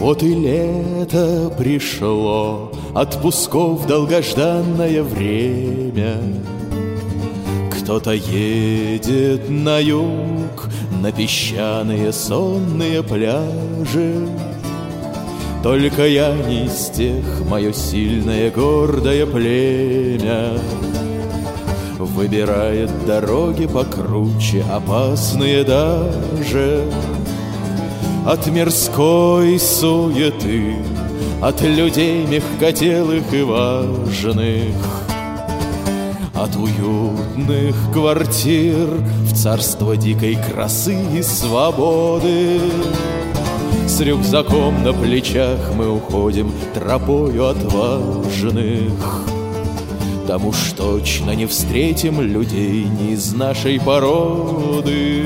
Вот и лето пришло, отпусков долгожданное время. Кто-то едет на юг, на песчаные сонные пляжи. Только я не из тех, мое сильное гордое племя выбирает дороги покруче, опасные даже от мирской суеты, от людей мягкотелых и важных, от уютных квартир в царство дикой красы и свободы. С рюкзаком на плечах мы уходим тропою отважных. Там уж точно не встретим людей не из нашей породы.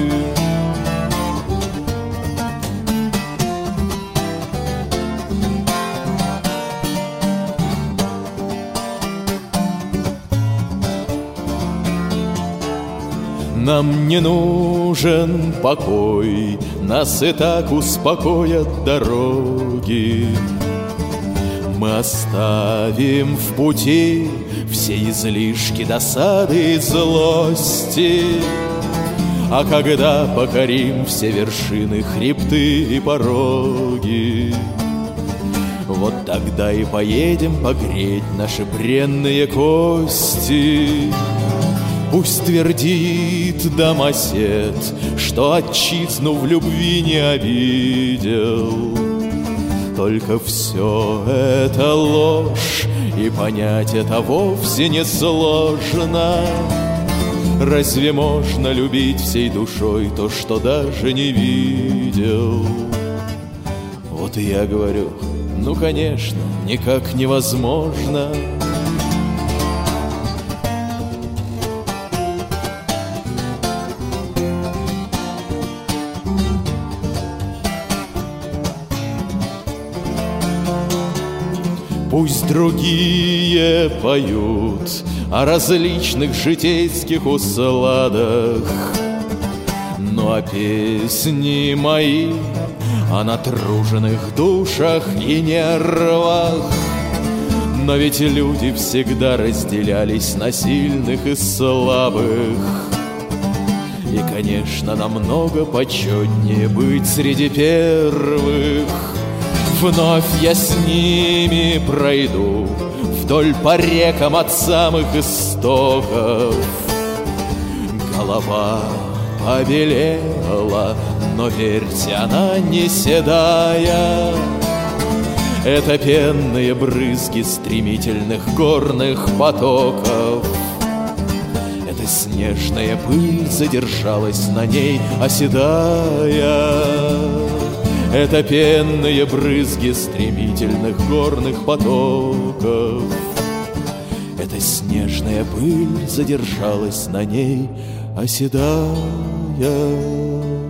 Нам не нужен покой, нас и так успокоят дороги. Мы оставим в пути все излишки досады и злости. А когда покорим все вершины, хребты и пороги, вот тогда и поедем погреть наши бренные кости. Пусть твердит домосед, что отчизну в любви не обидел. Только все это ложь, и понять это вовсе не сложно. Разве можно любить всей душой то, что даже не видел? Вот и я говорю, ну конечно, никак невозможно. Пусть другие поют о различных житейских усладах, но а песни мои о натруженных душах и нервах. Но ведь люди всегда разделялись на сильных и слабых. И, конечно, намного почетнее быть среди первых. Вновь я с ними пройду вдоль по рекам от самых истоков. Голова побелела, но верьте, она не седая. Это пенные брызги стремительных горных потоков. Эта снежная пыль задержалась на ней, оседая. Это пенные брызги стремительных горных потоков. Эта снежная пыль задержалась на ней, оседая.